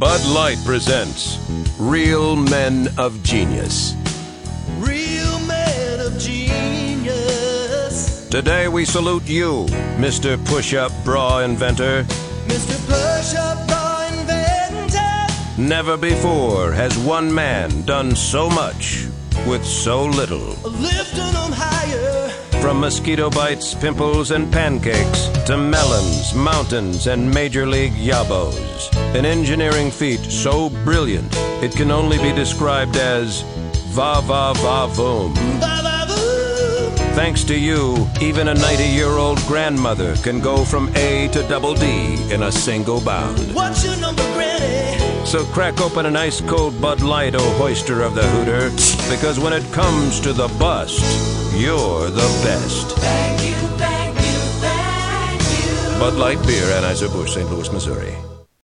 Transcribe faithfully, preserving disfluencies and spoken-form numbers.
Bud Light presents Real Men of Genius. Real men of genius. Today we salute you, Mister Push-Up Bra Inventor. Mister Push-Up Bra Inventor. Never before has one man done so much with so little. Lifting them higher. From mosquito bites, pimples, and pancakes to melons, mountains, and major league yabos. An engineering feat so brilliant it can only be described as va-va-va-voom. Ba-ba-boo. Thanks to you, even a ninety-year-old grandmother can go from A to double D in a single bound. What's your number, Granny? So crack open an ice-cold Bud Light, oh hoister of the hooter, because when it comes to the bust, you're the best. Thank you, thank you, thank you. Bud Light Beer, Anheuser-Busch, Saint Louis, Missouri.